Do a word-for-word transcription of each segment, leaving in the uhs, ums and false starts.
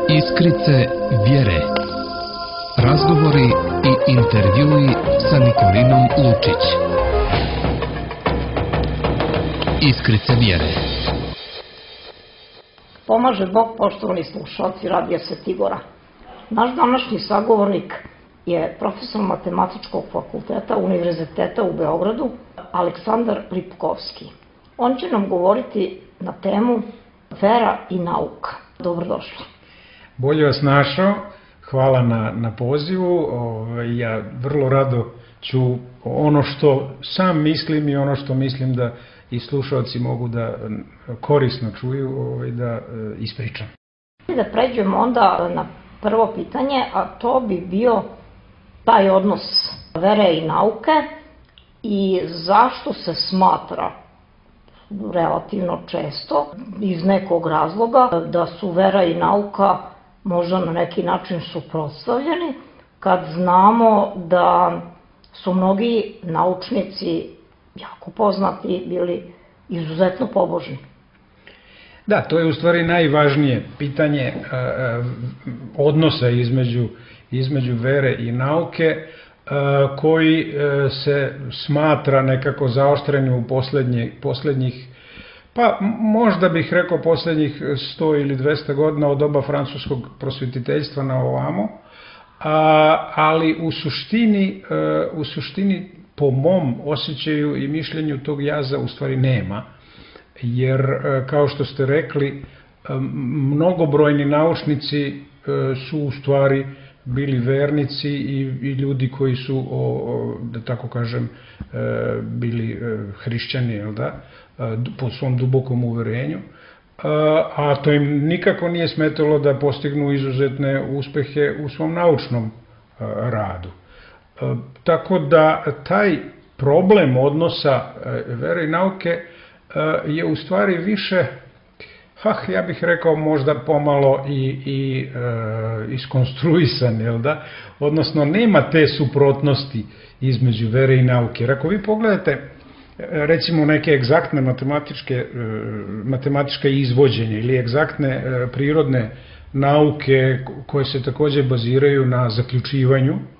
Iskrice vjere. Razgovori i intervjui sa Nikolinom Lučić. Iskrice vjere. Pomaže Bog, poštovani slušalci Radija Svetigora. Naš današnji sagovornik je profesor Matematičkog fakulteta Univerziteta u Beogradu, Aleksandar Ripkovski. On će nam govoriti na temu vera i nauka. Dobrodošli. Bolje vas našao, hvala na, na pozivu. Ja vrlo rado ću ono što sam mislim i ono što mislim da i slušalci mogu da korisno čuju, da ispričam. Da pređemo onda na prvo pitanje, a to bi bio taj odnos vere i nauke i zašto se smatra relativno često iz nekog razloga da su vera i nauka možda na neki način suprotstavljeni, kad znamo da su mnogi naučnici jako poznati bili izuzetno pobožni. Da, to je u stvari najvažnije pitanje odnosa između, između vere i nauke, koji se smatra nekako zaoštrenim u poslednje, poslednjih, pa možda bih rekao poslednjih sto ili dvesta godina od doba francuskog prosvetiteljstva na ovamo, ali u suštini, u suštini po mom osjećaju i mišljenju tog jaza u stvari nema, jer kao što ste rekli, mnogobrojni naučnici su u stvari bili vernici i, i ljudi koji su, o, o, da tako kažem, e, bili e, hrišćani, jel da, e, po svom dubokom uverenju, e, a to im nikako nije smetalo da postignu izuzetne uspehe u svom naučnom e, radu. E, tako da taj problem odnosa e, vere i nauke e, je u stvari više, ha, ja bih rekao možda pomalo i, i e, iskonstruisan, jel da? Odnosno, nema te suprotnosti između vere i nauke. Jer ako vi pogledate, recimo, neke egzaktne matematičke, e, matematičke izvođenje ili egzaktne e, prirodne nauke koje se takođe baziraju na zaključivanju, e,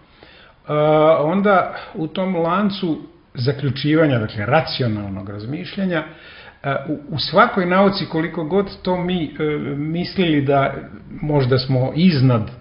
onda u tom lancu zaključivanja, dakle, racionalnog razmišljanja, u svakoj nauci, koliko god to mi mislili da možda smo iznad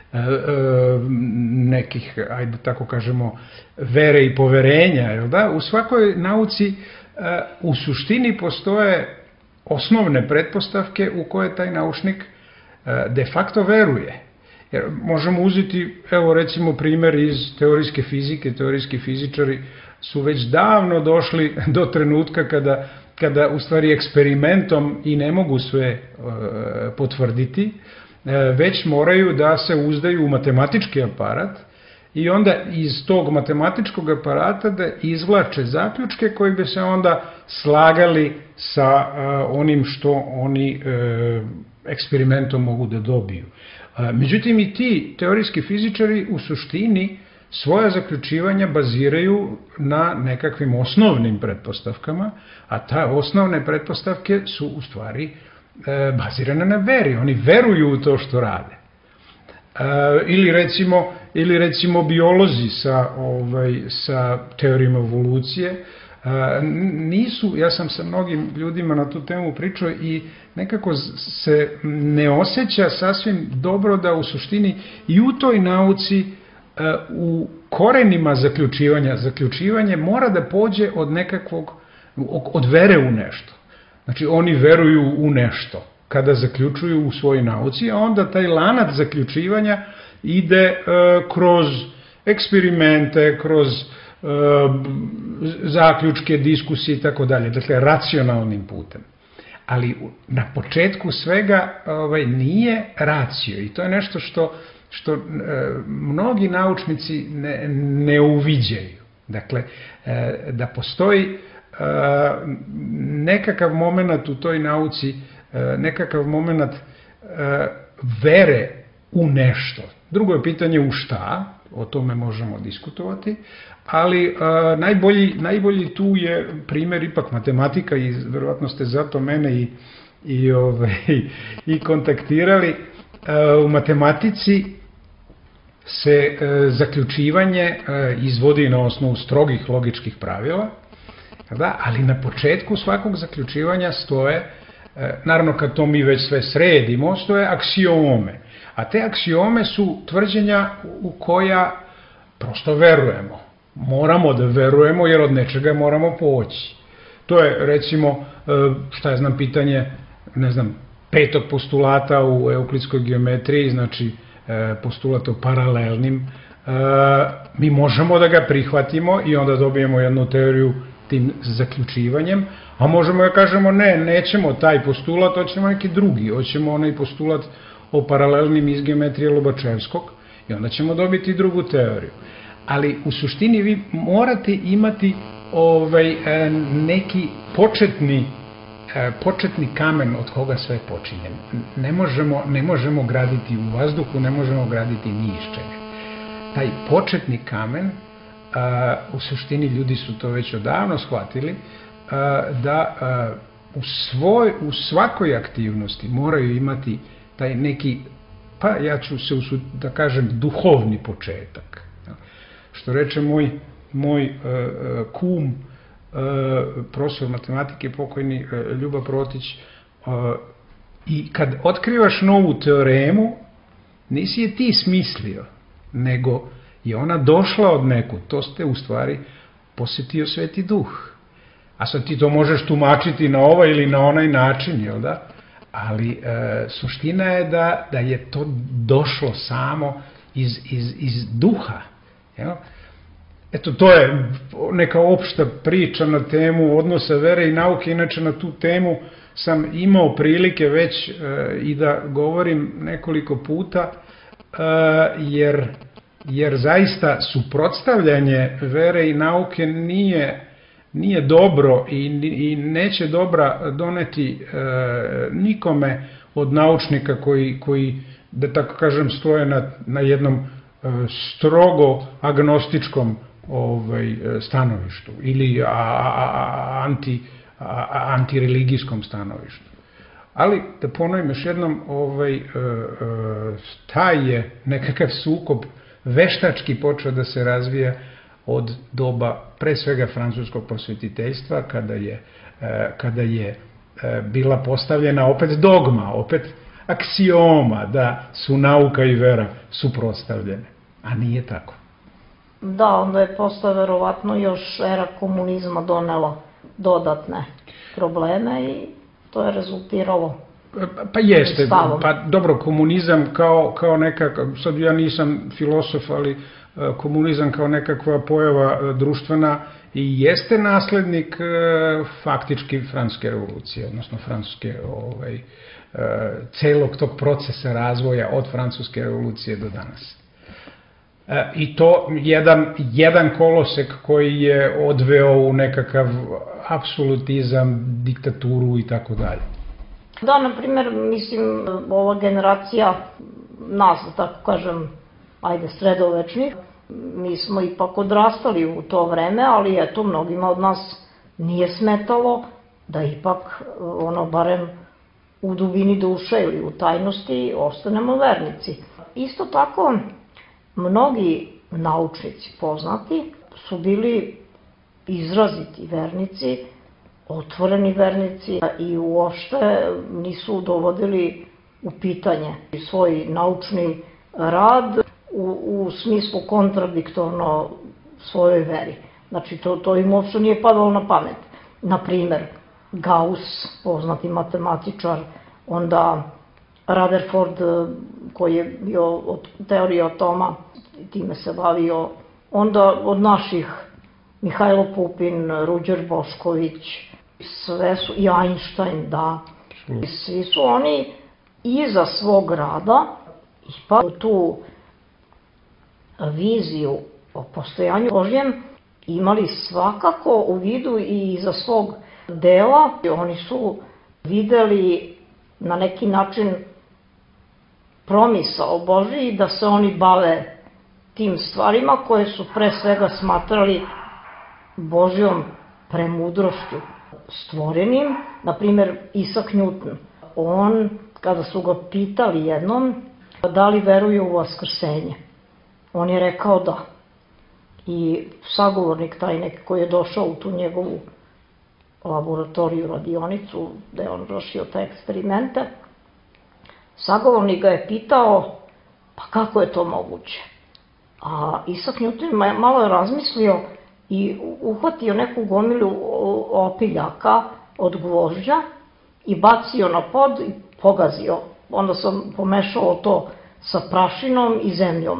nekih, ajde tako kažemo, vere i poverenja, jel da? U svakoj nauci u suštini postoje osnovne pretpostavke u koje taj naučnik de facto veruje. Jer možemo uzeti, evo recimo, primer iz teorijske fizike. Teorijski fizičari su već davno došli do trenutka kada kada u stvari eksperimentom i ne mogu sve e, potvrditi, e, već moraju da se uzdaju u matematički aparat i onda iz tog matematičkog aparata da izvlače zaključke koji bi se onda slagali sa e, onim što oni e, eksperimentom mogu da dobiju. E, međutim, i ti teorijski fizičari u suštini svoja zaključivanja baziraju na nekakvim osnovnim pretpostavkama, a ta osnovne pretpostavke su u stvari e, bazirane na veri. Oni veruju u to što rade. E, ili, recimo, ili recimo biolozi sa, ovaj, sa teorijom evolucije e, nisu, ja sam sa mnogim ljudima na tu temu pričao i nekako se ne osjeća sasvim dobro da u suštini i u toj nauci u korenima zaključivanja, zaključivanje mora da pođe od nekakvog, od vere u nešto. Znači, oni veruju u nešto kada zaključuju u svojoj nauci, a onda taj lanac zaključivanja ide e, kroz eksperimente, kroz e, zaključke, diskusije i tako dalje, dakle, racionalnim putem. Ali na početku svega ovaj, nije racio i to je nešto što što e, mnogi naučnici ne, ne uviđaju. Dakle, e, da postoji e, nekakav moment u toj nauci, e, nekakav moment e, vere u nešto. Drugo je pitanje u šta, o tome možemo diskutovati, ali e, najbolji, najbolji tu je primer ipak matematika i verovatno ste zato mene i, i, ove, i kontaktirali. u matematici se zaključivanje izvodi na osnovu strogih logičkih pravila, da, ali na početku svakog zaključivanja stoje, naravno kad to mi već sve sredimo, stoje aksiome. A te aksiome su tvrđenja u koja prosto verujemo. Moramo da verujemo jer od nečega moramo poći. To je recimo, šta ja znam, pitanje, ne znam, petog postulata u euklidskoj geometriji, znači postulat o paralelnim. Mi možemo da ga prihvatimo i onda dobijemo jednu teoriju tim zaključivanjem, a možemo da kažemo ne, nećemo taj postulat, hoćemo neki drugi, hoćemo onaj postulat o paralelnim iz geometrije Lobačevskog i onda ćemo dobiti drugu teoriju. Ali u suštini vi morate imati ovaj, neki početni, početni kamen od koga sve počinje. Ne možemo, ne možemo graditi u vazduhu, ne možemo graditi ni iz čega. Taj početni kamen, u suštini ljudi su to već odavno shvatili, da u, svoj, u svakoj aktivnosti moraju imati taj neki, pa ja ću se usuditi da kažem, duhovni početak. Što reče moj, moj uh, kum, uh, profesor matematike, pokojni uh, Ljuba Protić, uh, i kad otkrivaš novu teoremu, nisi je ti smislio, nego je ona došla od nekud, to ste u stvari posjetio Sveti Duh. A sad ti to možeš tumačiti na ovaj ili na onaj način, jel da? Ali e, suština je da, da je to došlo samo iz, iz, iz duha. Jel? Eto, to je neka opšta priča na temu odnosa vere i nauke. Inače, na tu temu sam imao prilike već e, i da govorim nekoliko puta, e, jer, jer zaista suprotstavljanje vere i nauke nije... nije dobro i, i neće dobra doneti e, nikome od naučnika koji, koji, da tako kažem, stoje na, na jednom e, strogo agnostičkom ovaj, stanovištu ili a, a, anti, a, antireligijskom stanovištu. Ali, da ponovim još jednom, ovaj, e, e, taj je nekakav sukob veštački počeo da se razvija od doba pre svega francuskog prosvetiteljstva, kada je, kada je bila postavljena opet dogma, opet aksioma da su nauka i vera suprotstavljene, a nije tako. Da, onda je posle verovatno još era komunizma donela dodatne probleme i to je rezultiralo pa jeste, stavom. Pa dobro, komunizam kao, kao nekakav, sad ja nisam filosof, ali komunizam kao nekakva pojava društvena i jeste naslednik faktički francuske revolucije, odnosno francuske ovaj, celog tog procesa razvoja od francuske revolucije do danas. I to jedan, jedan kolosek koji je odveo u nekakav apsolutizam, diktaturu i tako dalje. Da, na primjer, mislim, ova generacija nas, da tako kažem, ajde, sredovečnih, mi smo ipak odrastali u to vreme, ali eto, mnogima od nas nije smetalo da ipak, ono, barem u dubini duše ili u tajnosti ostanemo vernici. Isto tako, mnogi naučnici poznati su bili izraziti vernici, otvoreni vernici i uopšte nisu dovodili u pitanje svoj naučni rad u, u smislu kontradiktorno svojoj veri. Znači, to, to im uopšte nije padalo na pamet. Naprimer, Gauss, poznati matematičar, onda Rutherford, koji je bio od teorije atoma, time se bavio, onda od naših Mihajlo Pupin, Ruđer Bošković, sve su, i Einstein, da, svi su oni iza svog rada ipak tu viziju o postojanju Božjem imali svakako u vidu i iza svog dela. Oni su videli na neki način promisao Božji da se oni bave tim stvarima koje su pre svega smatrali Božjom premudrošću stvorenim. Naprimer, Isaac Newton, on, kada su ga pitali jednom da li veruje u vaskrsenje. On je rekao da. I sagovornik taj neki koji je došao u tu njegovu laboratoriju, radionicu, gde je on vršio te eksperimente, sagovornik ga je pitao, pa kako je to moguće? A Isaac Newton malo je razmislio i uhvatio neku gomilu opiljaka od gvožđa i bacio na pod i pogazio. Onda sam pomešao to sa prašinom i zemljom.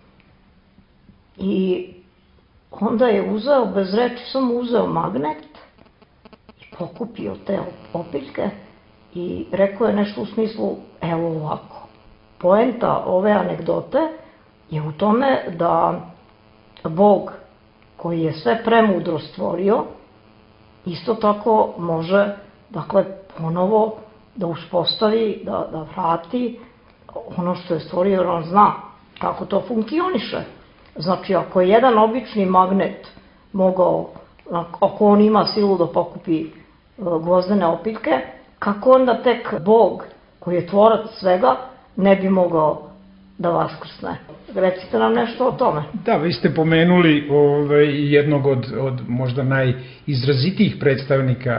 I onda je uzeo, bez reči, samo uzeo magnet i pokupio te opiljke i rekao je nešto u smislu, evo ovako. Poenta ove anegdote je u tome da Bog, koji je sve premudro stvorio, isto tako može, dakle, ponovo da uspostavi, da, da vrati ono što je stvorio, jer on zna kako to funkcioniše. Znači, ako je jedan obični magnet mogao, ako on ima silu da pokupi gvozdene opiljke, kako onda tek Bog, koji je tvorac svega, ne bi mogao da vaskrsne? Recite nam nešto o tome. Da, vi ste pomenuli ovaj, jednog od, od možda najizrazitijih predstavnika,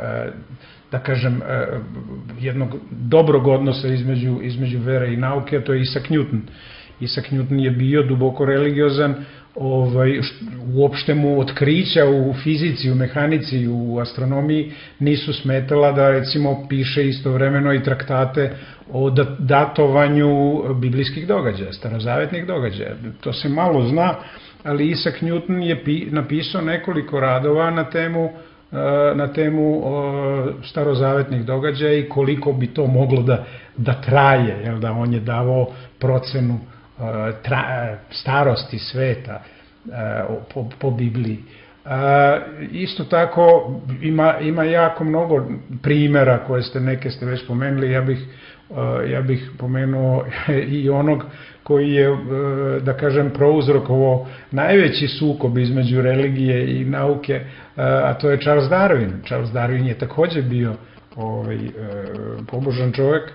da kažem, jednog dobrog odnosa između, između vere i nauke, a to je Isaac Newton. Isaac Newton je bio duboko religiozan, ovaj, uopšte mu otkrića u fizici, u mehanici, u astronomiji nisu smetala da, recimo, piše istovremeno i traktate o datovanju biblijskih događaja, starozavetnih događaja. To se malo zna, ali Isaac Newton je napisao nekoliko radova na temu na temu starozavetnih događaja i koliko bi to moglo da, da traje, jel da, on je davao procenu Tra, starosti sveta po, po Bibliji. Isto tako ima, ima jako mnogo primjera koje ste, neke ste već pomenuli, ja bih, ja bih pomenuo i onog koji je, da kažem, prouzrokovao najveći sukob između religije i nauke, a to je Charles Darwin. Charles Darwin je takođe bio ovaj, pobožan čovek.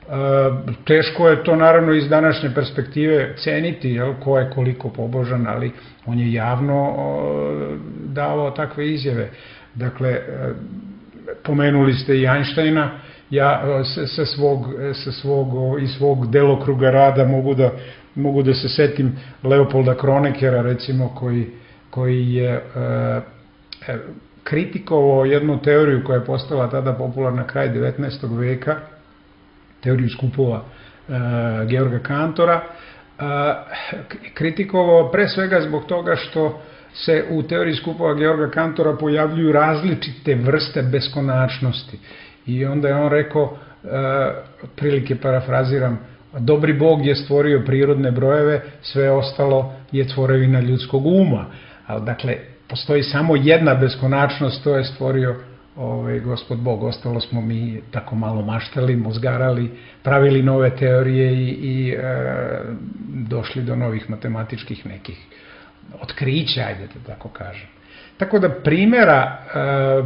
Teško je to naravno iz današnje perspektive ceniti, jel, ko je koliko pobožan, ali on je javno davao takve izjave. Dakle, pomenuli ste i Einsteina, ja sa svog, sa svog, iz svog delokruga rada mogu da, mogu da se setim Leopolda Kronekera, recimo, koji, koji je e, kritikovao jednu teoriju koja je postala tada popularna kraj devetnaestog veka, teoriju skupova e, Georga Cantora, e, kritikovao pre svega zbog toga što se u teoriji skupova Georga Cantora pojavljuju različite vrste beskonačnosti. I onda je on rekao, e, otprilike parafraziram, dobri Bog je stvorio prirodne brojeve, sve ostalo je tvorevina ljudskog uma. Ali, dakle, postoji samo jedna beskonačnost, to je stvorio Ovaj, Gospod Bog, ostalo smo mi tako malo maštali, mozgarali, pravili nove teorije i, i e, došli do novih matematičkih nekih otkrića, ajde da tako kažem. Tako da primjera, e,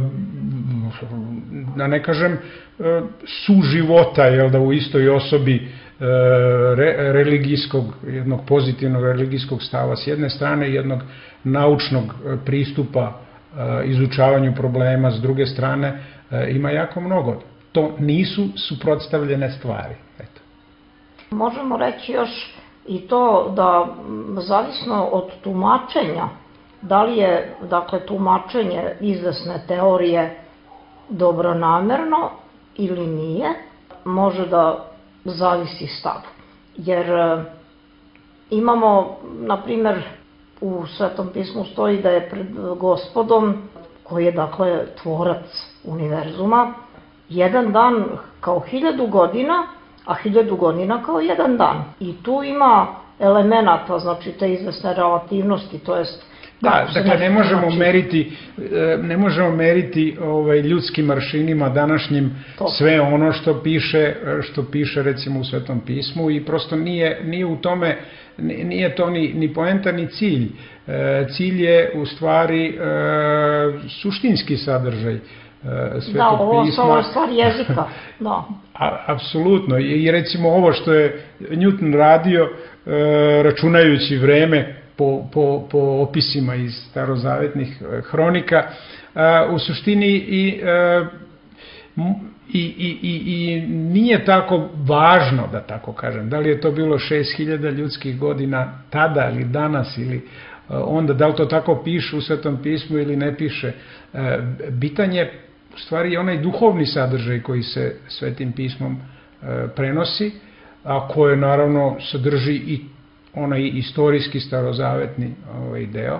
da ne kažem, e, suživota, jel da, u istoj osobi e, re, religijskog, jednog pozitivnog religijskog stava s jedne strane i jednog naučnog pristupa izučavanju problema, s druge strane, ima jako mnogo. To nisu suprotstavljene stvari. Eto. Možemo reći još i to da, zavisno od tumačenja, da li je, dakle, tumačenje izvesne teorije dobronamerno ili nije, može da zavisi stav. Jer imamo, na primer, u Svetom pismu stoji da je pred Gospodom, koji je, dakle, tvorac univerzuma, jedan dan kao hiljadu godina, a hiljadu godina kao jedan dan. I tu ima elemenata, znači, te izvesne relativnosti, to jest... Da, dakle, ne možemo meriti, ne možemo meriti ovaj, ljudskim aršinima današnjim sve ono što piše, što piše, recimo, u Svetom pismu, i prosto nije, nije u tome, nije to ni, ni poenta ni cilj. E, cilj je u stvari e, suštinski sadržaj. Svetog da, ovo, pisma. ovo je stvar jezika, da. A, apsolutno, i recimo ovo što je Newton radio, e, računajući vreme po, po, po opisima iz starozavetnih hronika, a, u suštini i, a, i, i, i, i nije tako važno, da tako kažem, da li je to bilo šest hiljada ljudskih godina tada ili danas ili onda, da li to tako piše u Svetom pismu ili ne piše. Bitan je u stvari onaj duhovni sadržaj koji se Svetim pismom prenosi, a koje naravno sadrži i onaj istorijski starozavetni ovaj deo,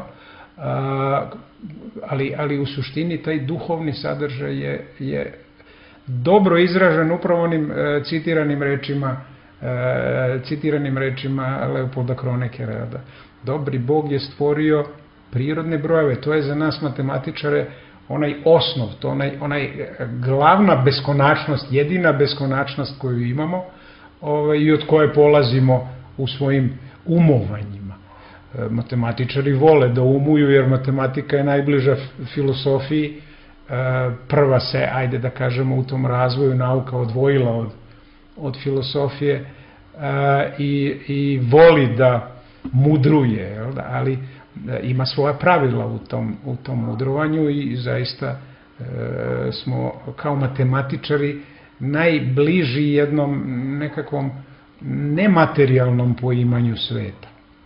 ali, ali u suštini taj duhovni sadržaj je, je dobro izražen upravo onim citiranim rečima citiranim rečima Leopolda Kronekera, da dobri Bog je stvorio prirodne brojeve. To je za nas matematičare onaj osnov, to onaj, onaj glavna beskonačnost, jedina beskonačnost koju imamo, ovaj, i od koje polazimo u svojim umovanjima. E, matematičari vole da umuju, jer matematika je najbliža filosofiji. E, prva se, ajde da kažemo, u tom razvoju nauka odvojila od, od filosofije e, i, i voli da mudruje, ali ima svoja pravila u tom, u tom mudrovanju i zaista e, smo kao matematičari najbliži jednom nekakvom nematerijalnom poimanju sveta.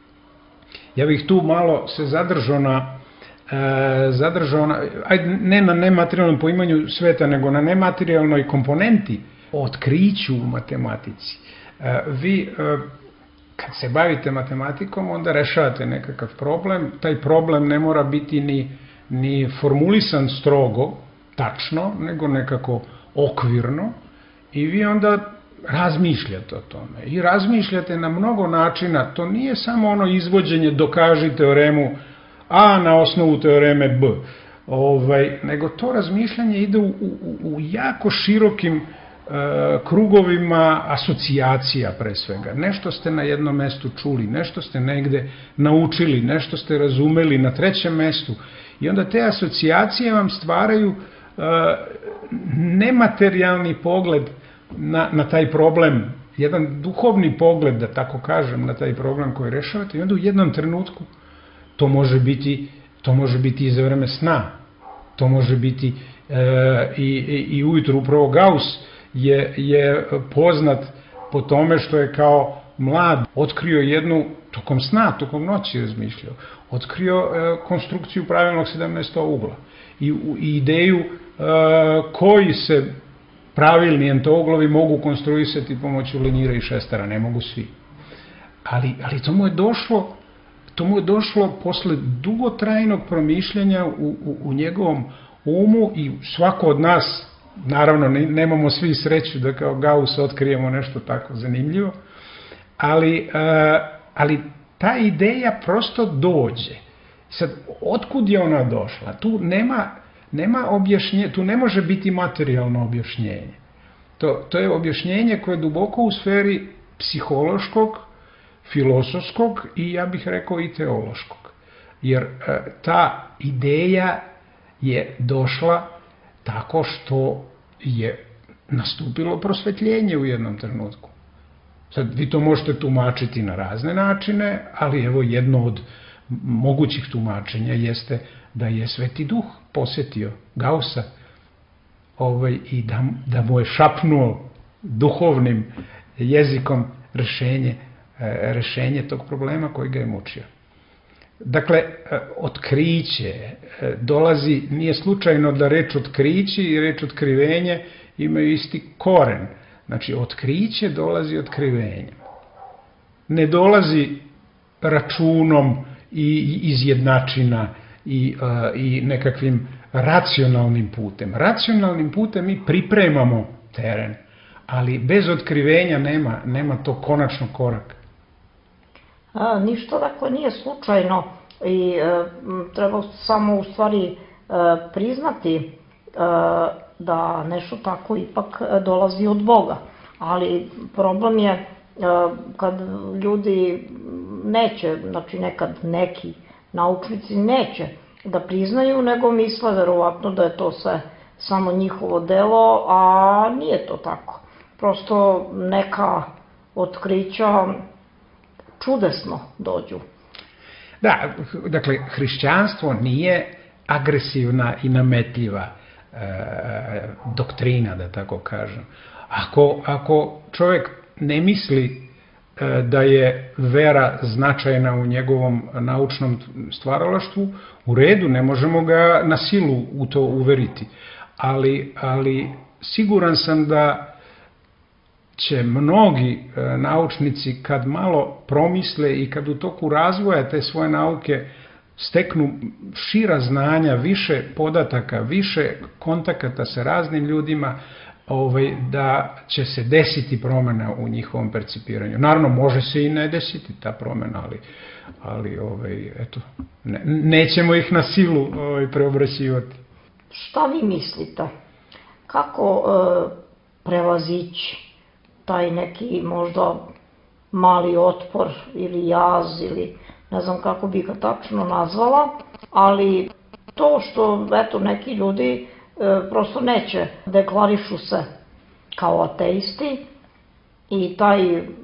Ja bih tu malo se zadržao na, e, zadržao na, ajde, ne na nematerijalnom poimanju sveta, nego na nematerijalnoj komponenti, otkriću u matematici. E, vi e, kad se bavite matematikom, onda rešavate nekakav problem. Taj problem ne mora biti ni, ni formulisan strogo, tačno, nego nekako okvirno, i vi onda razmišljate o tome. I razmišljate na mnogo načina. To nije samo ono izvođenje dokaži teoremu A na osnovu teoreme B, ovaj, nego to razmišljanje ide u, u, u jako širokim krugovima asocijacija pre svega. Nešto ste na jednom mestu čuli, nešto ste negde naučili, nešto ste razumeli na trećem mestu, i onda te asocijacije vam stvaraju uh, nematerijalni pogled na, na taj problem, jedan duhovni pogled, da tako kažem, na taj problem koji rešavate, i onda u jednom trenutku to može biti, to može biti i za vreme sna, to može biti uh, i, i, i ujutru. Upravo Gauss Je, je poznat po tome što je kao mlad otkrio jednu, tokom sna, tokom noći razmišljao, otkrio e, konstrukciju pravilnog sedamnaestog ugla i, i ideju e, koji se pravilni entouglovi mogu konstruisati pomoću linira i šestara, ne mogu svi. Ali, ali to mu je došlo, to mu je došlo posle dugotrajnog promišljanja u, u, u njegovom umu, i svako od nas, naravno, nemamo svi sreću da kao Gauss otkrijemo nešto tako zanimljivo, ali, ali ta ideja prosto dođe. Sad, otkud je ona došla? Tu nema, nema objašnjenja, tu ne može biti materijalno objašnjenje. To, to je objašnjenje koje je duboko u sferi psihološkog, filosofskog i, ja bih rekao, i teološkog. Jer ta ideja je došla tako što je nastupilo prosvetljenje u jednom trenutku. Sad, vi to možete tumačiti na razne načine, ali evo jedno od mogućih tumačenja jeste da je Sveti Duh posetio Gaussa ovaj, i da, da mu je šapnuo duhovnim jezikom rešenje, rešenje tog problema koji ga je mučio. Dakle, otkriće dolazi, nije slučajno da reč otkriće i reč otkrivenje imaju isti koren. Znači, otkriće dolazi otkrivenjem. Ne dolazi računom i iz jednačina i, i nekakvim racionalnim putem. Racionalnim putem mi pripremamo teren, ali bez otkrivenja nema, nema to konačnog koraka. A, ništa, dakle, nije slučajno i e, treba samo u stvari e, priznati e, da nešto tako ipak dolazi od Boga. Ali problem je e, kad ljudi neće, znači nekad neki naučnici neće da priznaju, nego misle verovatno da je to sve samo njihovo delo, a nije to tako. Prosto neka otkrića čudesno dođu. Da, dakle, hrišćanstvo nije agresivna i nametljiva e, doktrina, da tako kažem. Ako, ako čovjek ne misli e, da je vera značajna u njegovom naučnom stvaralaštvu, u redu, ne možemo ga na silu u to uveriti. Ali, ali siguran sam da će mnogi e, naučnici kad malo promisle i kad u toku razvoja te svoje nauke steknu šira znanja, više podataka, više kontakata sa raznim ljudima, ovaj, da će se desiti promjena u njihovom percipiranju. Naravno, može se i ne desiti ta promjena, ali, ali ovaj, eto, ne, nećemo ih na silu ovaj, preobraćivati. Šta vi mislite? Kako e, prevazići taj neki možda mali otpor ili jaz ili ne znam kako bi ga tačno nazvala, ali to što eto neki ljudi e, prosto neće, deklarišu se kao ateisti i taj m,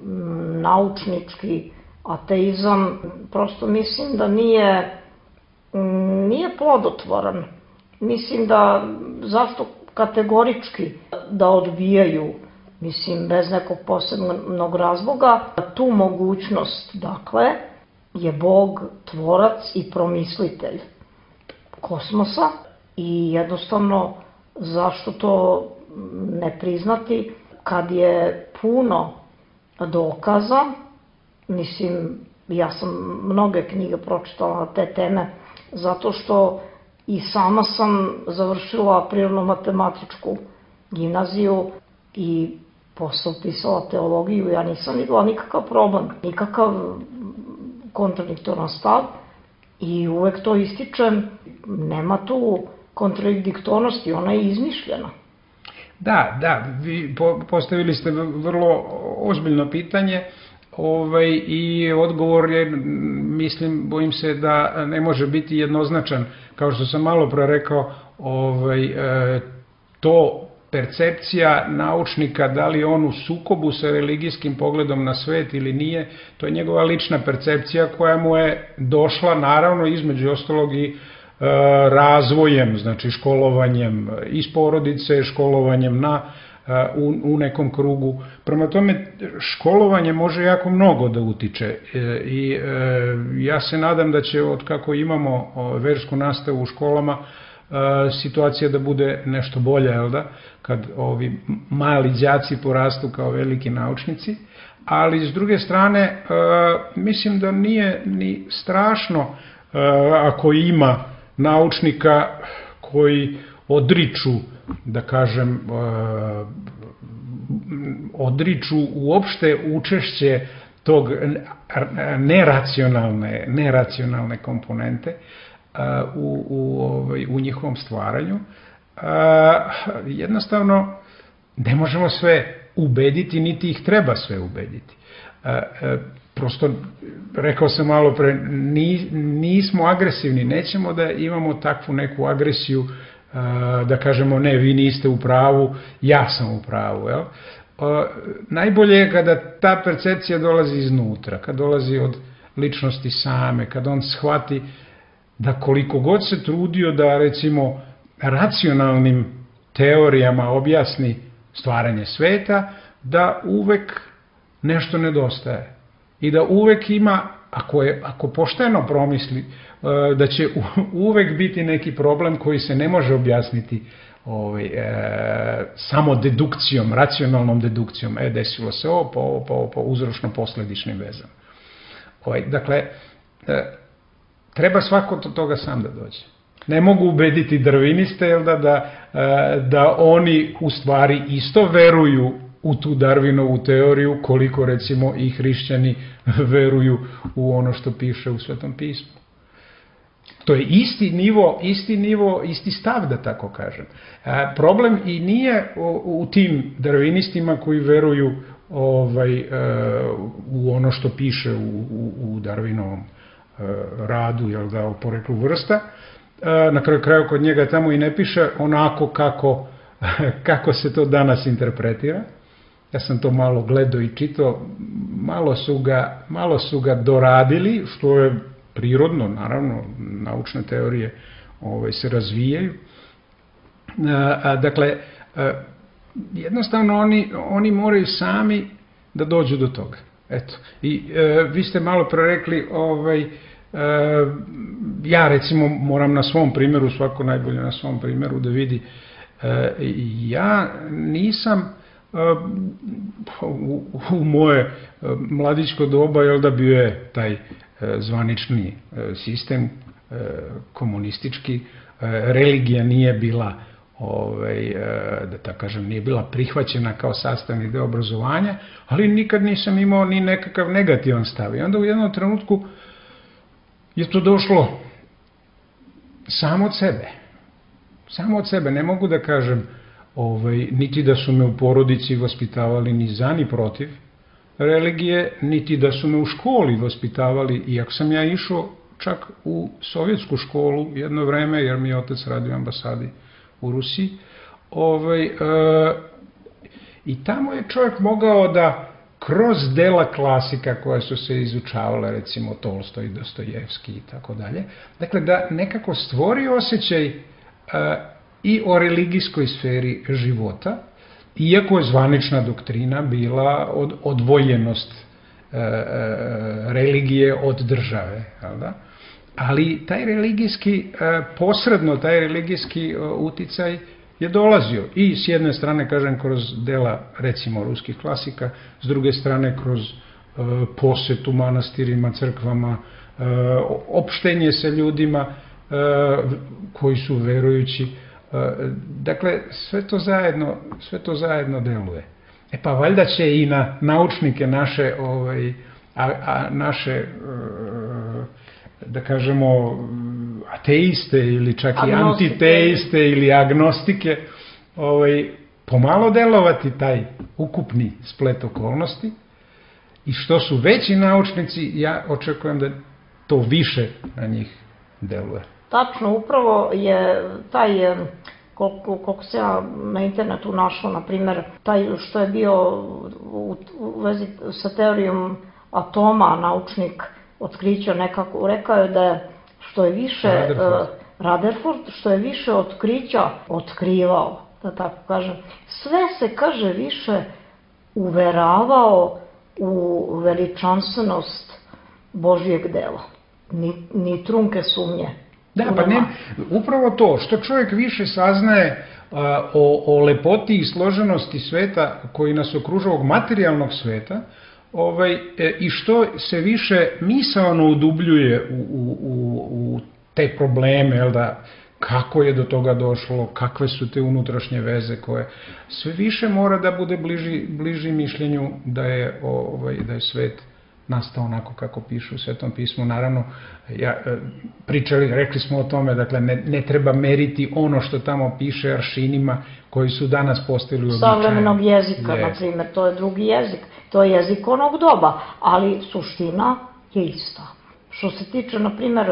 naučnički ateizam prosto mislim da nije, m, nije plodotvoran. Mislim da zašto kategorički da odbijaju, mislim bez nekog posebnog razloga, tu mogućnost, dakle, je Bog tvorac i promislitelj kosmosa i jednostavno zašto to ne priznati kad je puno dokaza, mislim ja sam mnoge knjige pročitala na te teme zato što i sama sam završila prirodno-matematičku gimnaziju i posle upisala teologiju, ja nisam videla nikakav problem, nikakav kontradiktoran stav i uvek to ističem, nema tu kontradiktornosti, ona je izmišljena. Da, da, vi postavili ste vrlo ozbiljno pitanje ovaj, i odgovor je, mislim, bojim se da ne može biti jednoznačan. Kao što sam malo pre rekao, ovaj, e, to percepcija naučnika, da li on u sukobu sa religijskim pogledom na svet ili nije, to je njegova lična percepcija koja mu je došla naravno između ostalog i e, razvojem, znači školovanjem iz porodice, školovanjem na, e, u, u nekom krugu. Prema tome, školovanje može jako mnogo da utiče e, i e, ja se nadam da će od kako imamo o, versku nastavu u školama situacija da bude nešto bolja, jel da, kad ovi mali đaci porastu kao veliki naučnici, ali s druge strane mislim da nije ni strašno ako ima naučnika koji odriču, da kažem, odriču uopšte učešće tog neracionalne, neracionalne komponente U, u, ovaj, u njihovom stvaranju. A, jednostavno ne možemo sve ubediti, niti ih treba sve ubediti. A, a, prosto, rekao sam malo pre, ni, nismo agresivni, nećemo da imamo takvu neku agresiju, a, da kažemo ne, vi niste u pravu, ja sam u pravu. Jel? A, najbolje je kada ta percepcija dolazi iznutra, kad dolazi od ličnosti same, kad on shvati da koliko god se trudio da recimo racionalnim teorijama objasni stvaranje sveta, da uvek nešto nedostaje. I da uvek ima, ako, je, ako pošteno promisli, da će uvek biti neki problem koji se ne može objasniti ovaj, e, samo dedukcijom, racionalnom dedukcijom. E, desilo se ovo po, po, po uzročno-posledičnim vezama. Ovaj, dakle, e, treba svako od toga sam da dođe. Ne mogu ubediti darviniste, jel da, da, da oni u stvari isto veruju u tu Darwinovu teoriju koliko recimo i hrišćani veruju u ono što piše u Svetom pismu. To je isti nivo, isti nivo, isti stav, da tako kažem. Problem i nije u tim darvinistima koji veruju ovaj, u ono što piše u, u, u Darwinovom radu, jel da, o poreklu vrsta, na kraju kraju kod njega tamo i ne piše onako kako, kako se to danas interpretira. Ja sam to malo gledao i čitao, malo su ga, malo su ga doradili, što je prirodno, naravno, naučne teorije ovaj, se razvijaju. A, dakle, a, jednostavno oni, oni moraju sami da dođu do toga. Eto. I e, vi ste malo pre rekli, ovaj, e, ja recimo moram na svom primjeru, svako najbolje na svom primjeru da vidi, e, ja nisam u, u moje mladićko doba, jel da, bio je taj zvanični sistem komunistički, religija nije bila, ovaj, da tako kažem, nije bila prihvaćena kao sastavni deo obrazovanja, ali nikad nisam imao ni nekakav negativan stav. I onda u jednom trenutku je to došlo samo od sebe. Samo od sebe, ne mogu da kažem Ovaj, niti da su me u porodici vaspitavali ni za ni protiv religije, niti da su me u školi vaspitavali, iako sam ja išao čak u sovjetsku školu jedno vreme, jer mi je otac radio u ambasadi u Rusiji. Ovaj, e, I tamo je čovjek mogao da kroz dela klasika koja su se izučavala, recimo Tolstoj, Dostojevski i tako dalje, dakle da nekako stvori osjećaj e, i o religijskoj sferi života, iako je zvanična doktrina bila od, odvojenost e, e, religije od države, da? Ali taj religijski, e, posredno taj religijski e, uticaj je dolazio i s jedne strane, kažem, kroz dela, recimo, ruskih klasika, s druge strane kroz e, posetu manastirima, crkvama, e, opštenje sa ljudima e, koji su verujući. Dakle, sve to zajedno, sve to zajedno deluje. E pa valjda će i na naučnike naše, ovaj, a, a naše, da kažemo, ateiste ili čak i antiteiste ili agnostike, ovaj, pomalo delovati taj ukupni splet okolnosti. I što su veći naučnici, ja očekujem da to više na njih deluje. Tačno, upravo je taj, koliko, koliko se ja na internetu našla, na primjer, taj što je bio u, u vezi sa teorijom atoma, naučnik otkrića nekako, rekao je da je što je više, Rutherford. Uh, Rutherford, što je više otkrića otkrivao, da tako kažem, sve se, kaže, više uveravao u veličanstvenost Božjeg dela. Ni, ni trunke sumnje. Da, pa ne, upravo to, što čovjek više saznaje a, o, o lepoti i složenosti sveta koji nas okružava, ovog materijalnog sveta, ovaj, e, i što se više misaono udubljuje u, u, u, u te probleme, jel da, kako je do toga došlo, kakve su te unutrašnje veze koje, sve više mora da bude bliži, bliži mišljenju da je, ovaj, da je svet nastao onako kako pišu u Svetom pismu. Naravno, ja, pričali, rekli smo o tome, dakle, ne, ne treba meriti ono što tamo piše aršinima koji su danas postali uobičajeni. Savremenog jezika, yes. Na primjer, to je drugi jezik, to je jezik onog doba, ali suština je ista. Što se tiče, na primjer,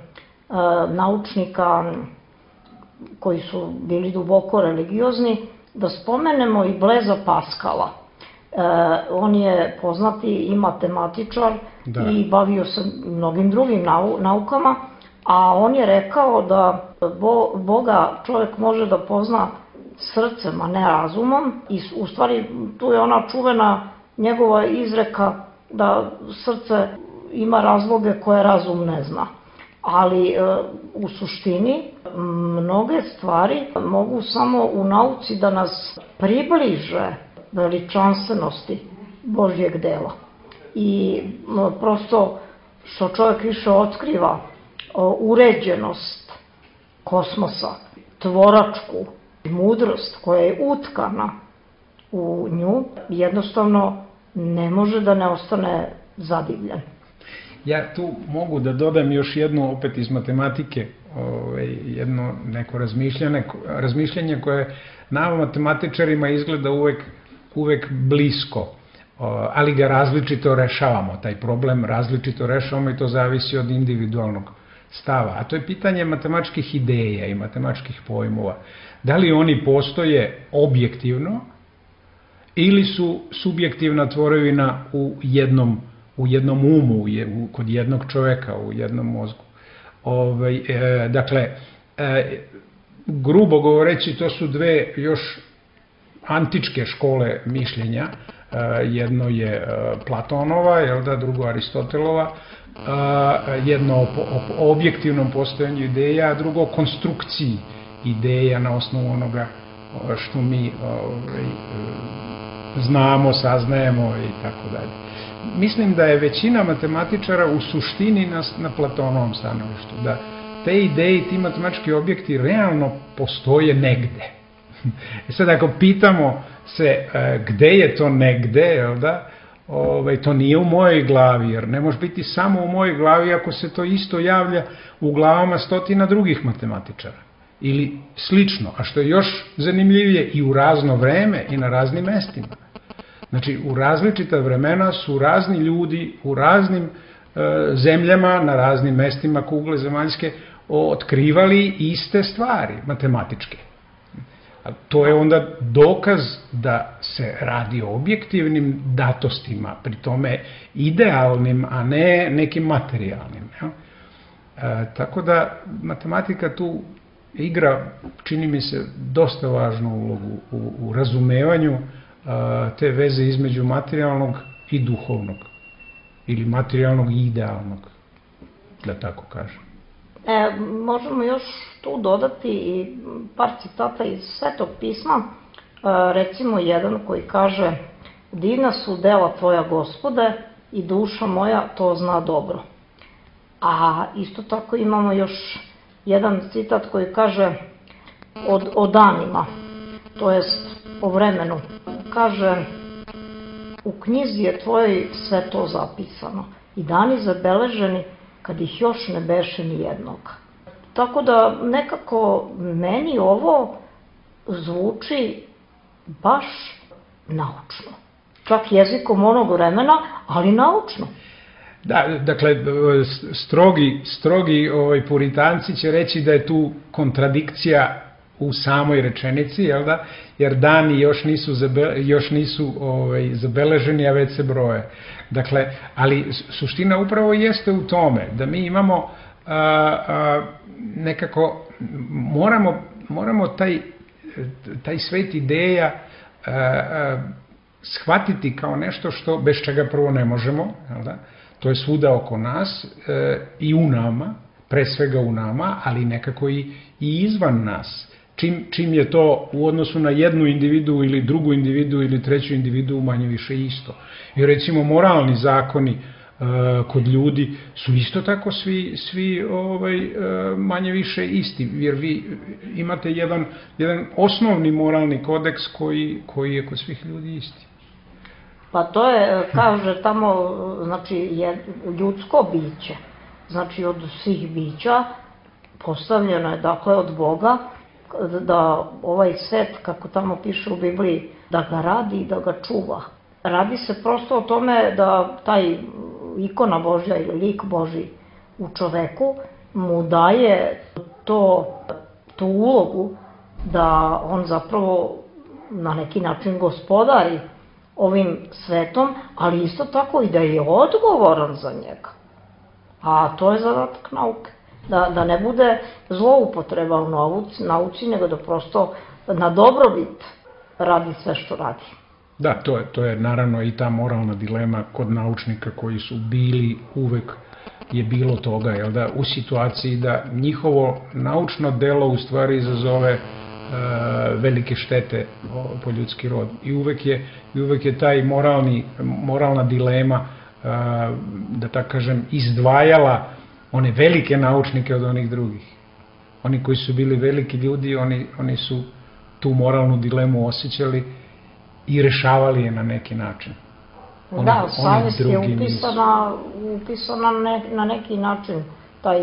naučnika koji su bili duboko religiozni, da spomenemo i Blaisa Pascala. E, on je poznati i matematičar, da, i bavio se mnogim drugim nau, naukama, a on je rekao da Bo, Boga čovjek može da pozna srcem, a ne razumom, i u stvari tu je ona čuvena njegova izreka da srce ima razloge koje razum ne zna. Ali e, u suštini mnoge stvari mogu samo u nauci da nas približe veličanstvenosti Božjeg dela. I prosto što čovjek više otkriva uređenost kosmosa, tvoračku mudrost koja je utkana u nju, jednostavno ne može da ne ostane zadivljen. Ja tu mogu da dodam još jednu, opet iz matematike, ovaj, jedno neko razmišljanje, razmišljanje koje nama matematičarima izgleda uvek uvek blisko, ali ga različito rešavamo, taj problem različito rešavamo i to zavisi od individualnog stava, a to je pitanje matematičkih ideja i matematičkih pojmova. Da li oni postoje objektivno ili su subjektivna tvorevina u jednom, u jednom umu, u, kod jednog čoveka, u jednom mozgu. Ovaj, e, dakle, e, grubo govoreći, to su dve još antičke škole mišljenja. E, jedno je e, Platonova, jel da, drugo Aristotelova, e, jedno o, o objektivnom postojanju ideja, a drugo o konstrukciji ideja na osnovu onoga što mi ovaj, znamo, saznajemo i tako dalje. Mislim da je većina matematičara u suštini na, na Platonovom stanovištu, da te ideje i ti matematički objekti realno postoje negde. I sad ako pitamo se gde je to negde, jel da, ovaj, to nije u mojoj glavi, jer ne može biti samo u mojoj glavi ako se to isto javlja u glavama stotina drugih matematičara. Ili slično, a što je još zanimljivije, i u razno vreme i na raznim mestima. Znači, u različita vremena su razni ljudi u raznim e, zemljama, na raznim mestima kugle zemaljske, otkrivali iste stvari matematičke. A to je onda dokaz da se radi o objektivnim datostima, pri tome idealnim, a ne nekim materijalnim. Ja? E, tako da matematika tu igra, čini mi se, dosta važnu ulogu u, u razumevanju a, te veze između materijalnog i duhovnog, ili materijalnog i idealnog, da tako kažem. E, možemo još tu dodati i par citata iz Svetog pisma, e, recimo jedan koji kaže: divna su dela tvoja, Gospode, i duša moja to zna dobro. A isto tako imamo još jedan citat koji kaže od, o danima, to jest o vremenu. Kaže: u knjizi je tvojoj sve to zapisano i dani zabeleženi kad ih još ne beše ni jednog. Tako da nekako meni ovo zvuči baš naučno. Čak jezikom onog vremena, ali naučno. Da, dakle, strogi, strogi ovaj, puritanci će reći da je tu kontradikcija u samoj rečenici, jel da? Jer dani još nisu, zabe, još nisu ovaj, zabeleženi, a već se broje. Dakle, ali suština upravo jeste u tome da mi imamo a, a, nekako, moramo, moramo taj, taj svet ideja a, a, shvatiti kao nešto što bez čega prvo ne možemo, jel da? To je svuda oko nas e, i u nama, pre svega u nama, ali nekako i, i izvan nas. Čim, čim je to u odnosu na jednu individu ili drugu individu ili treću individu manje više isto. I recimo moralni zakoni e, kod ljudi su isto tako svi, svi ovaj, e, manje više isti, jer vi imate jedan, jedan osnovni moralni kodeks koji, koji je kod svih ljudi isti. Pa to je, kaže tamo, znači, je ljudsko biće. Znači, od svih bića postavljeno je, dakle, od Boga, da ovaj svet, kako tamo piše u Bibliji, da ga radi i da ga čuva. Radi se prosto o tome da taj ikona Božja ili lik Božji u čoveku mu daje to, tu ulogu da on zapravo na neki način gospodari ovim svetom, ali isto tako i da je odgovoran za njega. A to je zadatak nauke. Da, da ne bude zloupotreba u nauci, nauci, nego da prosto na dobrobit radi sve što radi. Da, to je, to je naravno i ta moralna dilema kod naučnika koji su bili, uvek je bilo toga, jel da, u situaciji da njihovo naučno delo u stvari izazove velike štete po ljudski rod. I uvek je, i uvek je taj moralni, moralna dilema, da tako kažem, izdvajala one velike naučnike od onih drugih. Oni koji su bili veliki ljudi, oni, oni su tu moralnu dilemu osjećali i rešavali je na neki način. Oni, da, savjest je upisana, upisana ne, na neki način, taj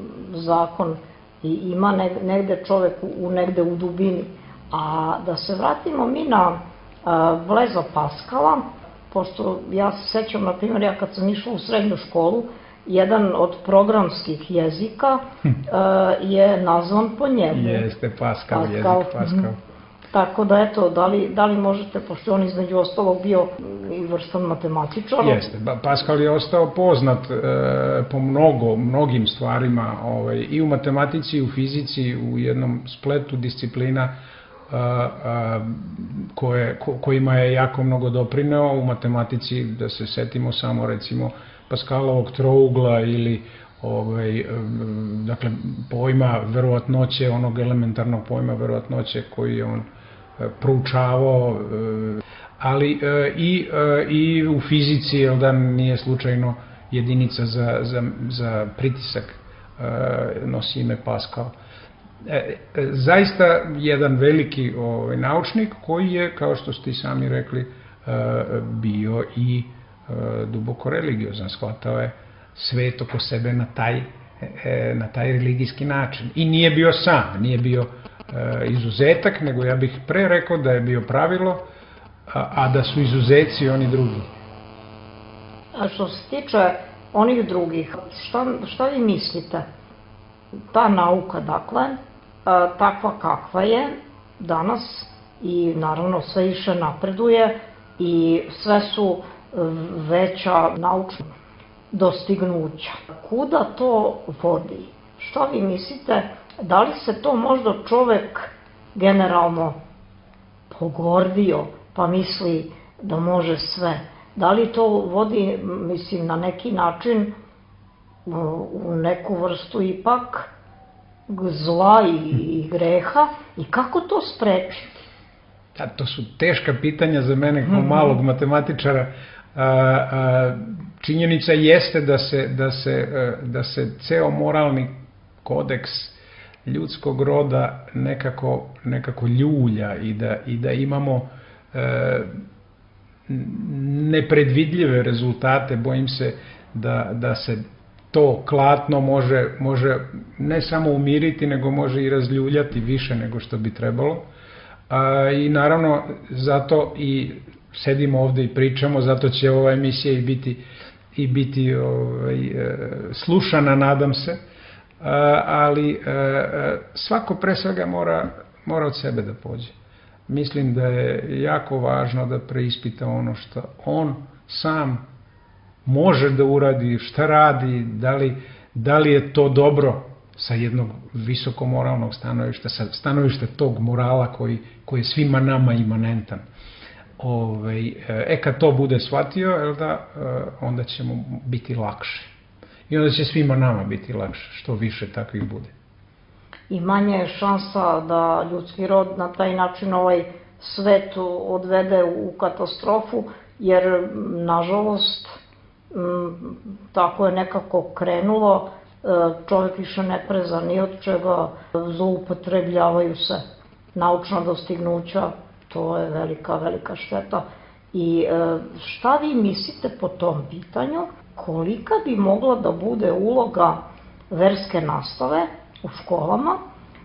zakon i ima negde čovek u, negde u dubini. A da se vratimo mi na a, Blaisa Pascala, pošto ja se sećam, na primjer, ja kad sam išla u srednju školu, jedan od programskih jezika hm. je nazvan po njemu. Jeste, Pascal, Pascal. jezik Pascal. Tako da, eto, da li, da li možete, pošto on između ostalog bio i vrstan matematičar? Jeste, Pascal je ostao poznat e, po mnogo, mnogim stvarima, ovaj, i u matematici, i u fizici, u jednom spletu disciplina a, a, koje, ko, kojima je jako mnogo doprineo. U matematici, da se setimo samo, recimo, Pascalovog trougla ili ovaj, dakle, pojma verovatnoće, onog elementarnog pojma verovatnoće koji je on proučavao, ali i, i u fizici, jel da, nije slučajno jedinica za, za, za pritisak nosi ime Pascal. E, zaista jedan veliki ovaj, naučnik koji je, kao što ste i sami rekli, bio i duboko religiozan, shvatao je svet oko sebe na taj, na taj religijski način. I nije bio sam, nije bio izuzetak, nego ja bih pre rekao da je bio pravilo, a, a da su izuzeci oni drugi. A što se tiče onih drugih, šta, šta vi mislite? Ta nauka, dakle, takva kakva je danas i naravno sve više napreduje i sve su veća naučna dostignuća. Kuda to vodi? Šta vi mislite? Da li se to možda čovek generalno pogordio pa misli da može sve? Da li to vodi, mislim, na neki način u neku vrstu ipak zla i greha i kako to sprečiti? Da, to su teška pitanja za mene kao malog matematičara. A, a, činjenica jeste da se, da se, da se ceo moralni kodeks ljudskog roda nekako, nekako ljulja i da, i da imamo e, nepredvidljive rezultate. Bojim se da, da se to klatno može, može ne samo umiriti, nego može i razljuljati više nego što bi trebalo. A, I naravno, zato i sedimo ovde i pričamo, zato će ova emisija i biti, i biti ovaj, slušana, nadam se. Ali svako pre svega mora, mora od sebe da pođe. Mislim da je jako važno da preispita ono što on sam može da uradi, šta radi, da li, da li je to dobro sa jednog visokomoralnog stanovišta, sa stanovišta tog morala koji, koji je svima nama imanentan. Ove, e, kad to bude shvatio, jel da, onda će mu biti lakše. I onda će svima nama biti lakše, što više takvih bude. I manje je šansa da ljudski rod na taj način ovaj svet odvede u katastrofu, jer, nažalost, tako je nekako krenulo, čovjek više ne preza ni od čega, zloupotrebljavaju se naučna dostignuća, to je velika, velika šteta. I šta vi mislite po tom pitanju? Kolika bi mogla da bude uloga verske nastave u školama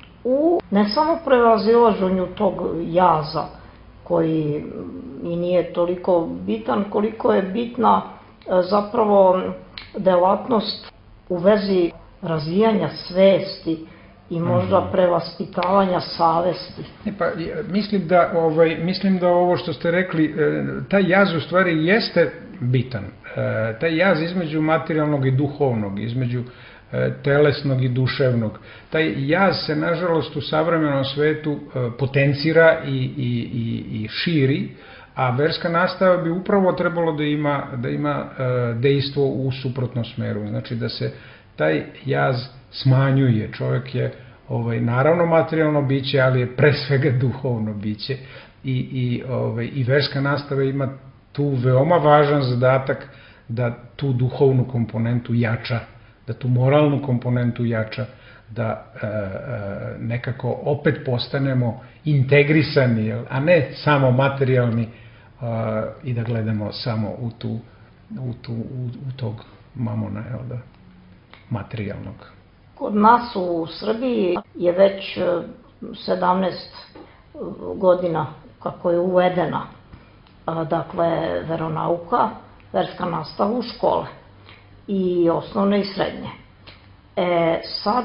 u ne samo prevazilaženju tog jaza koji i nije toliko bitan, koliko je bitna zapravo delatnost u vezi razvijanja svesti i možda prevaspitavanja savesti. E pa, mislim da, ovaj, mislim da ovo što ste rekli, taj jaz u stvari jeste bitan. E, taj jaz između materijalnog i duhovnog, između e, telesnog i duševnog. Taj jaz se, nažalost, u savremenom svetu e, potencira i, i, i, i širi, a verska nastava bi upravo trebalo da ima, da ima e, dejstvo u suprotnom smeru. Znači da se taj jaz smanjuje. Čovjek je ovaj, naravno materijalno biće, ali je pre svega duhovno biće. I, i, ovaj, i verska nastava ima tu veoma važan zadatak da tu duhovnu komponentu jača, da tu moralnu komponentu jača, da e, e, nekako opet postanemo integrisani, a ne samo materijalni e, i da gledamo samo u, tu, u, tu, u, u tog mamona, jel da, materijalnog. Kod nas u Srbiji je već sedamnaest godina kako je uvedena dakle veronauka, verska nastava u škole. i osnovne i srednje. E, sad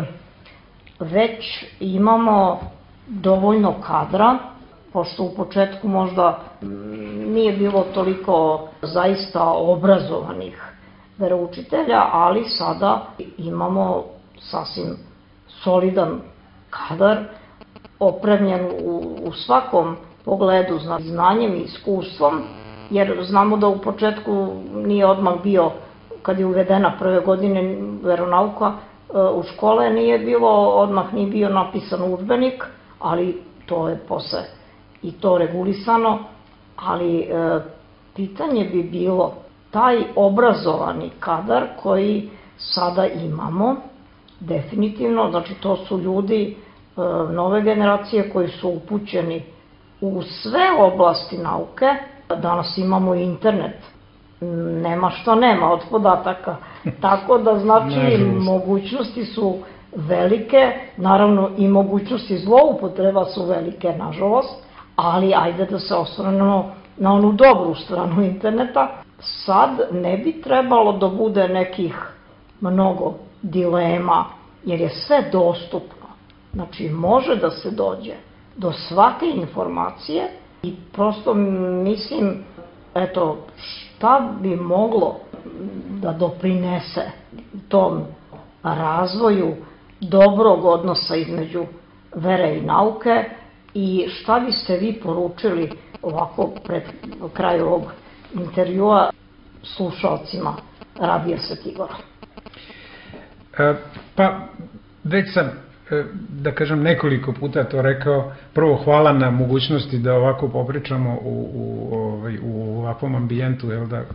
već imamo dovoljno kadra, pošto u početku možda nije bilo toliko zaista obrazovanih veroučitelja, ali sada imamo sasvim solidan kadar, opremljen u, u svakom pogledu znanjem i iskustvom, jer znamo da u početku nije odmah bio, kad je uvedena prve godine veronauka u škole, nije bilo odmah ni bio napisan udžbenik, ali to je posle i to regulisano, ali e, pitanje bi bilo taj obrazovani kadar koji sada imamo, definitivno, znači to su ljudi e, nove generacije koji su upućeni u sve oblasti nauke. Danas imamo internet, nema što nema od podataka, tako da znači mogućnosti su velike, naravno i mogućnosti zloupotreba su velike, nažalost, ali ajde da se osvrnemo na onu dobru stranu interneta. Sad ne bi trebalo da bude nekih mnogo dilema, jer je sve dostupno. Znači, može da se dođe do svake informacije i prosto mislim, eto, šta bi moglo da doprinese tom razvoju dobrog odnosa između vere i nauke i šta biste vi poručili ovako pred kraju ovog intervjua slušalcima Radija Svetigora? E, pa, već sam, e, da kažem, nekoliko puta to rekao. Prvo, hvala na mogućnosti da ovako popričamo u, u, ovaj, u ovakvom ambijentu, jel da, e,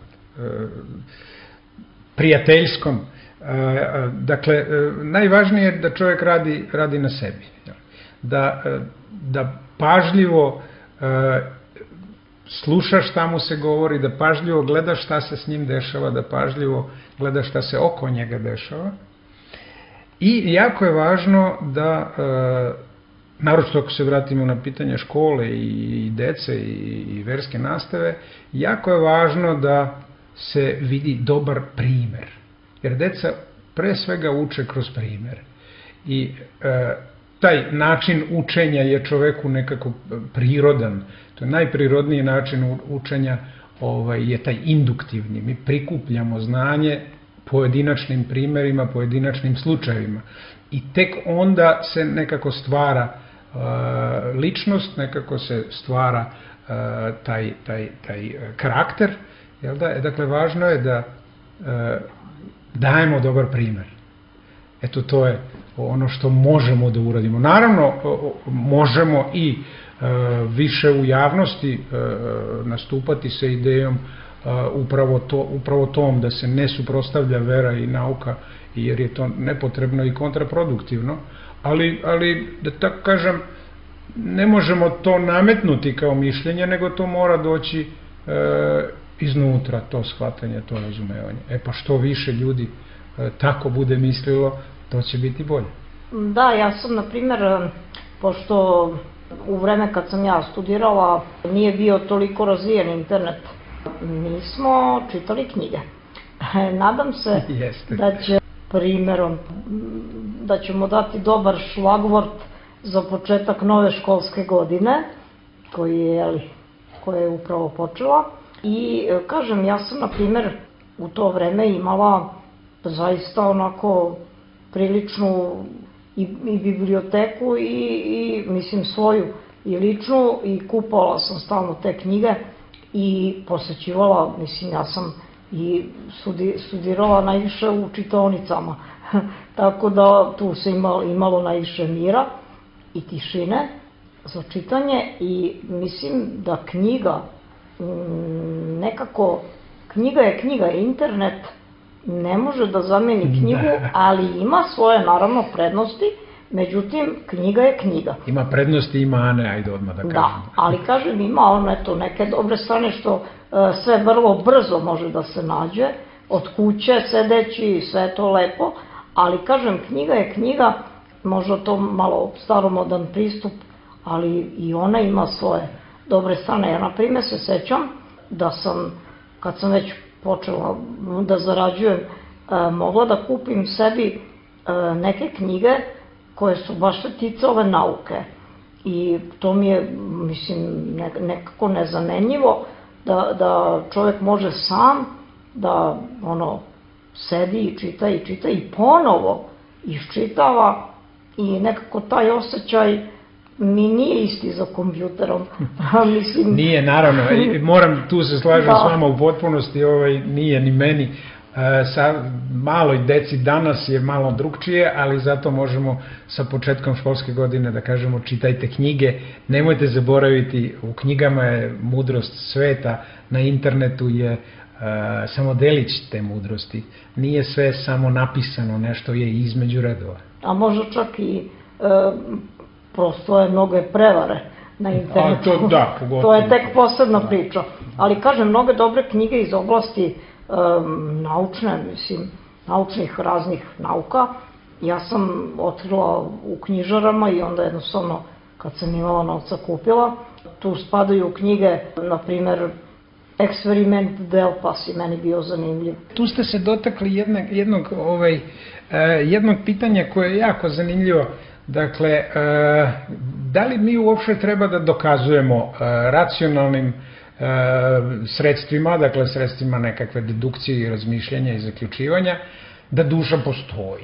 prijateljskom. E, dakle, e, najvažnije je da čovjek radi, radi na sebi. Da, e, da pažljivo e, sluša šta mu se govori, da pažljivo gleda šta se s njim dešava, da pažljivo gleda šta se oko njega dešava. I jako je važno da, e, naročito ako se vratimo na pitanje škole i, i dece i, i verske nastave, jako je važno da se vidi dobar primer. Jer deca pre svega uče kroz primer. I e, taj način učenja je čoveku nekako prirodan. To je najprirodniji način učenja, ovaj, je taj induktivni. Mi prikupljamo znanje pojedinačnim primerima, pojedinačnim slučajevima. I tek onda se nekako stvara uh, ličnost, nekako se stvara uh, taj, taj, taj karakter. Jel da? Dakle, važno je da uh, dajemo dobar primer. Eto, to je ono što možemo da uradimo. Naravno, možemo i uh, više u javnosti uh, nastupati sa idejom Uh, upravo, to, upravo tom da se ne suprotstavlja vera i nauka, jer je to nepotrebno i kontraproduktivno, ali, ali da tako kažem, ne možemo to nametnuti kao mišljenje, nego to mora doći e, iznutra, to shvatanje, to razumevanje. E pa što više ljudi e, tako bude mislilo, to će biti bolje. Da, ja sam, na primjer, pošto u vreme kad sam ja studirala nije bio toliko razvijen internet, nismo čitali knjige. Nadam se da će primjerom, da ćemo dati dobar šlagvort za početak nove školske godine, koji je, jeli, koja je upravo počela. I kažem, ja sam, na primjer, u to vreme imala zaista onako priličnu i, i biblioteku i, i mislim svoju i ličnu, i kupovala sam stalno te knjige i posećivala, mislim, ja sam i studirala najviše u čitaonicama, tako da tu se imalo, imalo najviše mira i tišine za čitanje. I mislim da knjiga, nekako, knjiga je knjiga, internet ne može da zameni knjigu, ali ima svoje, naravno, prednosti. Međutim, knjiga je knjiga. Ima prednosti i mane, ajde odmah da kažem. Da, ali kažem, ima ono, eto, neke dobre strane što uh, sve vrlo brzo može da se nađe, od kuće sedeći, sve to lepo, ali kažem, knjiga je knjiga, možda to malo staromodan pristup, ali i ona ima svoje dobre strane. Ja, na primjer, se sećam da sam, kad sam već počela da zarađujem mogla da kupim sebi neke knjige koje su baš se ticale nauke. I to mi je, mislim, nekako nezamenljivo da, da čovjek može sam da, ono, sedi i čita i čita i ponovo iščitava i nekako taj osjećaj mi nije isti za kompjuterom. Mislim... Nije, naravno. Moram, tu se slažem da. S vama u potpunosti, ovaj, nije ni meni. Sa maloj deci danas je malo drugčije, ali zato možemo sa početkom školske godine da kažemo čitajte knjige, nemojte zaboraviti, u knjigama je mudrost sveta, na internetu je uh, samo delić te mudrosti, nije sve samo napisano, nešto je između redova. A možda čak i e, prosto je mnoge prevare na internetu. A to, da, pogotovo. To je tek posebna priča, ali kažem, mnoge dobre knjige iz oblasti Um, naučne, mislim, naučnih raznih nauka. Ja sam otkrila u knjižarama i onda jednostavno, kad sam imala novca, kupila. Tu spadaju knjige, na primer, Eksperiment Delpas i meni bio zanimljiv. Tu ste se dotakli jednog, jednog, ovaj, uh, jednog pitanja koje je jako zanimljivo. Dakle, uh, da li mi uopšte treba da dokazujemo uh, racionalnim sredstvima, dakle sredstvima nekakve dedukcije i razmišljanja i zaključivanja, da duša postoji.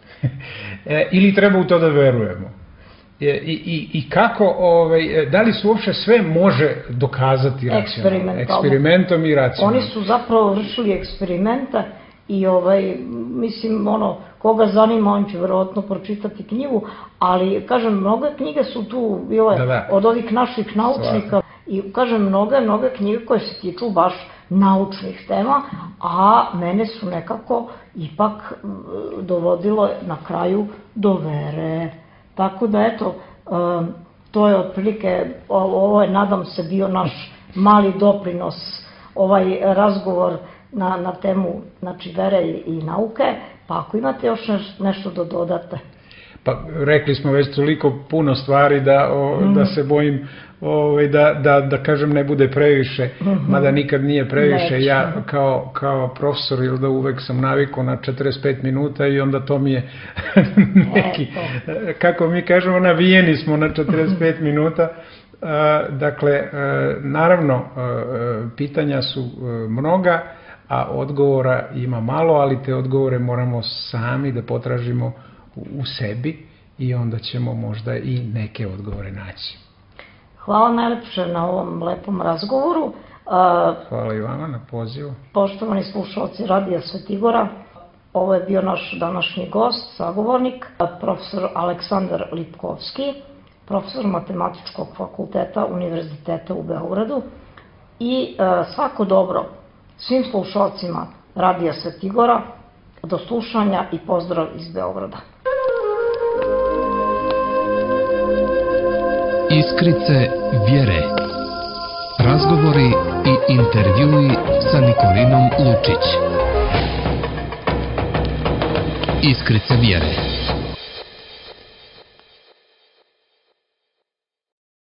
Ili treba u to da verujemo. I, i, i kako, ovaj, da li se uopšte sve može dokazati racionalno? Eksperimentom i racionalno. Oni su zapravo vršili eksperimente i ovaj, mislim, ono, koga zanima, on će verovatno pročitati knjigu, ali, kažem, mnoge knjige su tu bile da, da. Od ovih naših naučnika. I, kažem, mnoge, mnoge knjige koje se tiču baš naučnih tema, a mene su nekako ipak dovodilo na kraju do vere. Tako da, eto, to je otprilike, ovo je, nadam se, bio naš mali doprinos, ovaj razgovor na, na temu, znači, vere i, i nauke, pa ako imate još nešto da dodate. Pa rekli smo već toliko puno stvari da, o, mm. da se bojim ovaj, da, da, da kažem ne bude previše, mm-hmm. mada nikad nije previše. Neće. Ja kao, kao profesor ili da uvek sam navikao na četrdeset pet minuta i onda to mi je neki, e, kako mi kažemo, navijeni smo na četrdeset pet minuta. E, dakle, e, naravno, e, pitanja su e, mnoga, a odgovora ima malo, ali te odgovore moramo sami da potražimo u sebi i onda ćemo možda i neke odgovore naći. Hvala najlepše na ovom lepom razgovoru. Hvala i vama na pozivu. Poštovani slušalci Radija Svetigora, ovo je bio naš današnji gost, sagovornik, profesor Aleksandar Lipkovski, profesor Matematičkog fakulteta Univerziteta u Beogradu i svako dobro svim slušalcima Radija Svetigora, do slušanja i pozdrav iz Beograda. Iskrice vjere. Razgovori i intervjui sa Nikolinom Lučić. Iskrice vjere.